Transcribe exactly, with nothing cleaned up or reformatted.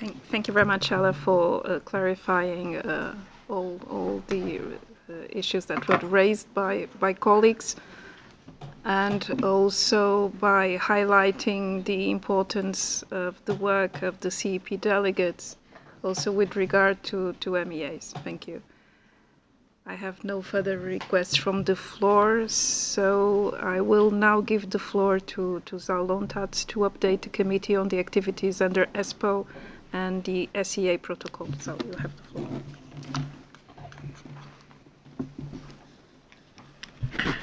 Thank, thank you very much, Ella, for uh, clarifying uh, all, all the uh, issues that were raised by, by colleagues, and also by highlighting the importance of the work of the C E P delegates, also with regard to, to M E As. Thank you. I have no further requests from the floor, so I will now give the floor to, to Zal Lontats to update the committee on the activities under ESPO and the S E A protocol. So you have the floor.